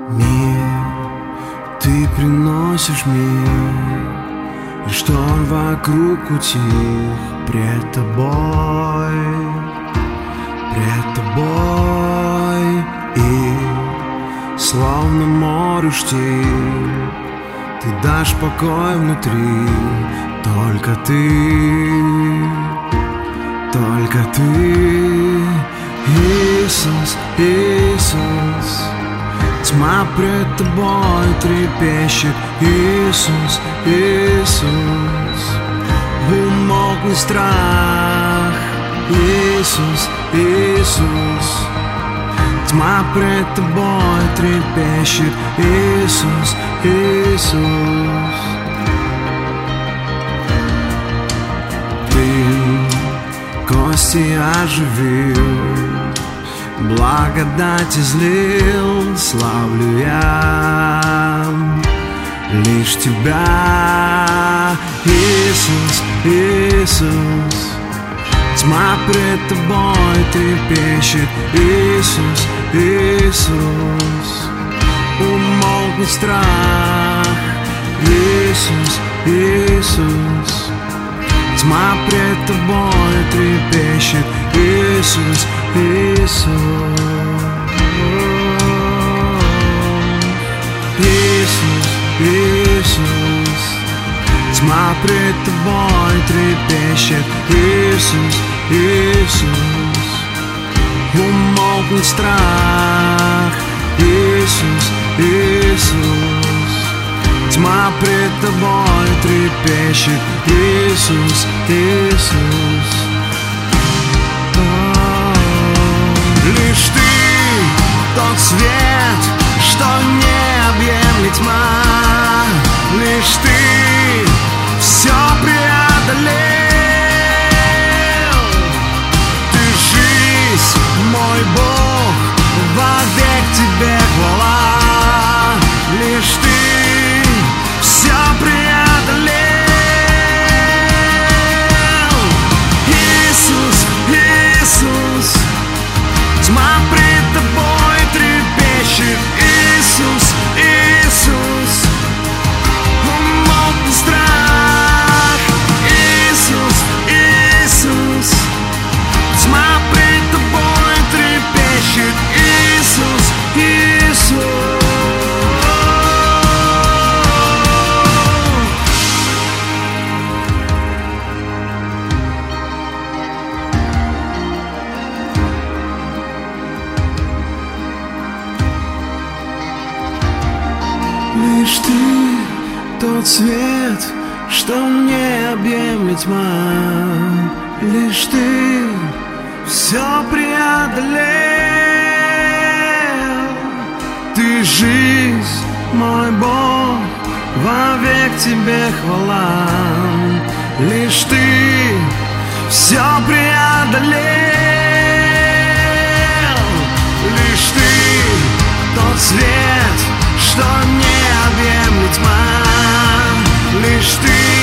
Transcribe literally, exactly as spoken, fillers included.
Мир, ты приносишь мир, и шторм вокруг утих. Пред тобой, пред тобой, и словно море штиль, ты дашь покой внутри. Только ты, только ты, Иисус, Иисус. Тьма пред тобой трепещет, Иисус, Иисус. Умолкни страх, Иисус, Иисус. Тьма пред тобой трепещет, Иисус, Иисус. Ты кости оживил, благодать излил, славлю я лишь тебя, Иисус, Иисус. Тьма пред тобой трепещет, Иисус, Иисус. Умолкни страх, Иисус, Иисус. Тьма пред тобой трепещет, Иисус, Иисус. Иисус, Иисус. Тьма пред тобой трепещет, Иисус, Иисус. Умолкни страх, Иисус, Иисус. Тьма пред тобой трепещет, Иисус, Иисус. Лишь ты тот свет, что не объемлет тьма. Лишь ты все преодолел. Ты жизнь, мой Бог, вовек тебе хвала. Лишь ты все преодолел. Иисус, Иисус. Тьма пред тобой трепещет, Иисус, Иисус. Умолкни страх, Иисус, Иисус. Тьма пред тобой трепещет, Иисус, Иисус. Лишь ты тот свет, что не объемлет тьма. Лишь ты все преодолел. Ты жизнь, мой Бог, вовек тебе хвала. Лишь ты все преодолел. Лишь ты тот свет, что не объемлет тьма. Лишь ты